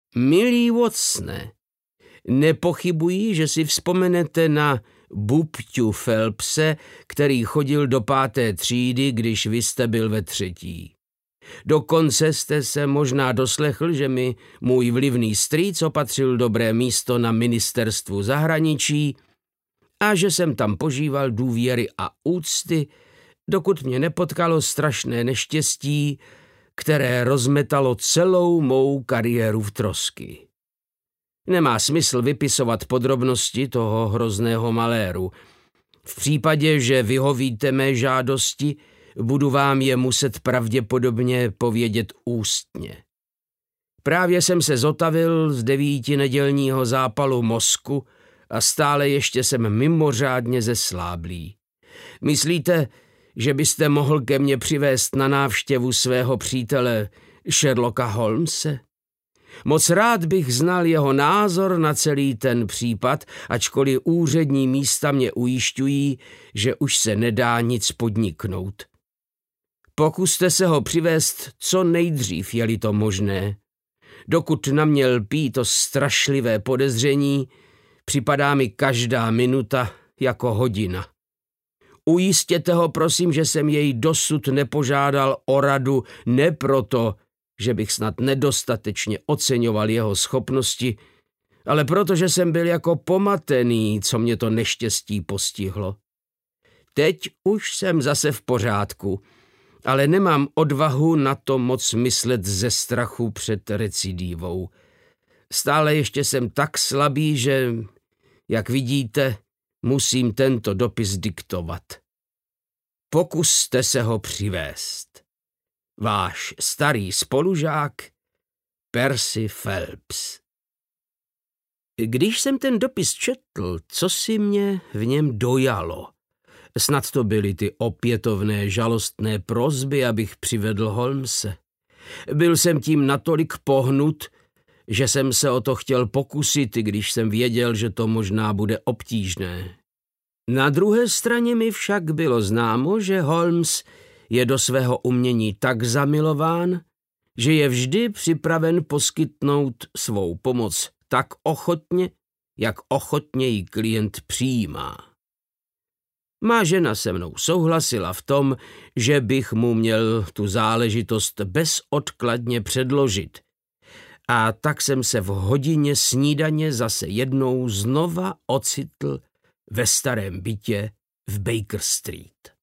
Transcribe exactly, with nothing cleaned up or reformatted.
Milý Watsone, nepochybuji, že si vzpomenete na Bubťu Phelpse, který chodil do páté třídy, když vy jste byl ve třetí. Dokonce jste se možná doslechl, že mi můj vlivný strýc opatřil dobré místo na ministerstvu zahraničí a že jsem tam požíval důvěry a úcty, dokud mě nepotkalo strašné neštěstí, které rozmetalo celou mou kariéru v trosky. Nemá smysl vypisovat podrobnosti toho hrozného maléru. V případě, že vyhovíte mé žádosti, budu vám je muset pravděpodobně povědět ústně. Právě jsem se zotavil z devíti nedělního zápalu mozku a stále ještě jsem mimořádně zesláblý. Myslíte, že byste mohl ke mně přivést na návštěvu svého přítele Sherlocka Holmese? Moc rád bych znal jeho názor na celý ten případ, ačkoliv úřední místa mě ujišťují, že už se nedá nic podniknout. Pokuste se ho přivést co nejdřív, je-li to možné. Dokud na mě lpí to strašlivé podezření, připadá mi každá minuta jako hodina. Ujistěte ho, prosím, že jsem jej dosud nepožádal o radu, ne proto, že bych snad nedostatečně oceňoval jeho schopnosti, ale protože jsem byl jako pomatený, co mě to neštěstí postihlo. Teď už jsem zase v pořádku, ale nemám odvahu na to moc myslet ze strachu před recidivou. Stále ještě jsem tak slabý, že, jak vidíte, musím tento dopis diktovat. Pokuste se ho přivést. Váš starý spolužák Percy Phelps. Když jsem ten dopis četl, co si mě v něm dojalo? Snad to byly ty opětovné žalostné prosby, abych přivedl Holmese. Byl jsem tím natolik pohnut, že jsem se o to chtěl pokusit, i když jsem věděl, že to možná bude obtížné. Na druhé straně mi však bylo známo, že Holmes je do svého umění tak zamilován, že je vždy připraven poskytnout svou pomoc tak ochotně, jak ochotně ji klient přijímá. Má žena se mnou souhlasila v tom, že bych mu měl tu záležitost bezodkladně předložit. A tak jsem se v hodině snídaně zase jednou znova ocitl ve starém bytě v Baker Street.